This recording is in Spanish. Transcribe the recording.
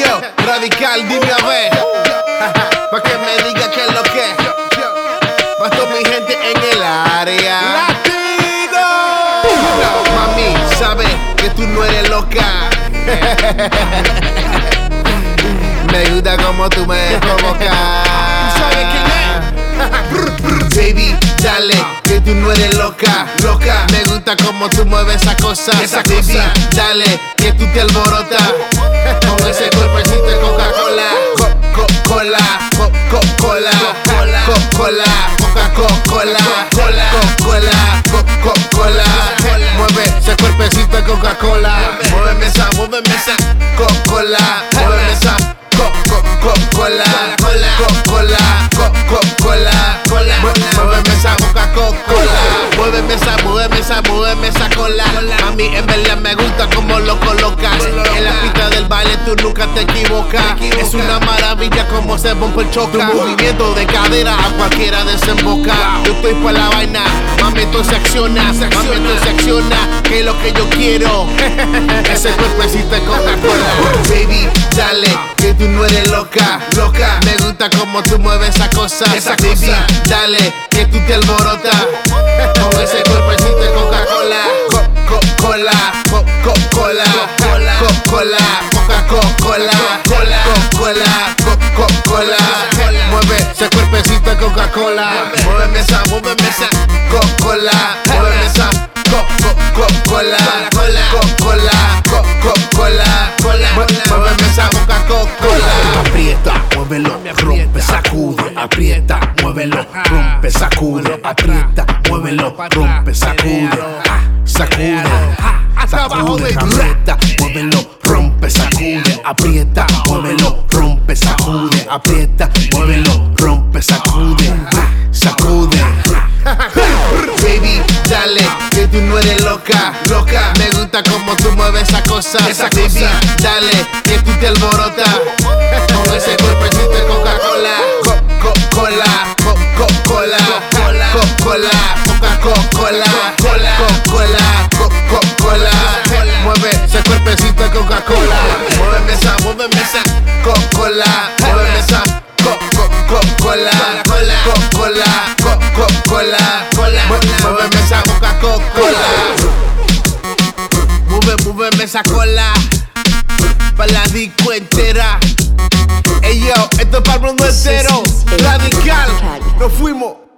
yo, radical, dime a ver. Pa' que me diga que es lo que. Pa' toda mi gente en el área. ¡Latino! Mami, sabes que tú no eres loca. Me gusta como tú me provocas. ¿Sabes quién es? Baby, dale, que tú no eres loca, loca. Me gusta como tú mueves esa cosa. Baby, dale, que tú te alborotas. Con ese cuerpecito de Coca-Cola. Coca-Cola, Coca-Cola, Coca-Cola, Coca-Cola, Coca-Cola, Coca-Cola. Mueve ese cuerpecito de Coca-Cola. Muéveme esa Coca-Cola. Muéveme esa Coca-Cola, Coca-Cola, Coca-Cola. Muéveme esa Coca-Cola. Muéveme esa cola. A mí en verdad me gusta como lo colocas. En la pista del baile tú nunca te equivocas. Es una maravilla como se rompe el choca. Tu movimiento de cadera a cualquiera desemboca. Yo estoy pa' la vaina, mami, entonces acciona. Que es lo que yo quiero. Ese cuerpecito de Coca-Cola. Baby, dale, que tú no eres loca, loca. Me gusta como tú mueves esa cosa. Baby, dale, que tú te alborotas. Con ese cuerpecito de Coca-Cola. Coca-Cola, Coca-Cola, Coca-Cola, Coca-Cola, Coca-Cola, Coca-Cola. Mueve ese cuerpecito de Coca-Cola. Muéveme esa Coca-Cola. Muéveme esa Coca-Cola, Coca-Cola, Coca-Cola. Muéveme esa Coca-Cola. Aprieta, muévelo, rompe, sacude. Aprieta, muévelo, rompe, sacude. Aprieta, muévelo, rompe, sacude. Sacude, sacude. Aprieta, muévelo, rompe, sacude. Aprieta, muévelo, rompe, sacude. Aprieta, muévelo, rompe, sacude. Sacude. Baby, dale, que tú no eres loca, loca. Me gusta como tú mueves esa cosa. Baby, dale, que tú te alborotas. Con ese cuerpecito de Coca-Cola. Coca-Cola, Coca-Cola, Coca-Cola, Coca-Cola, Coca-Cola, Coca-Cola. Mueve ese cuerpecito de Coca-Cola. Muéveme esa Coca-Cola. Muéveme esa Coca-Cola, Coca-Cola, Coca-Cola. Muéveme esa Coca-Cola. Muéveme esa cola. Pa' la disco entera. Ey yo, esto es para el mundo entero. Radical, nos fuimos.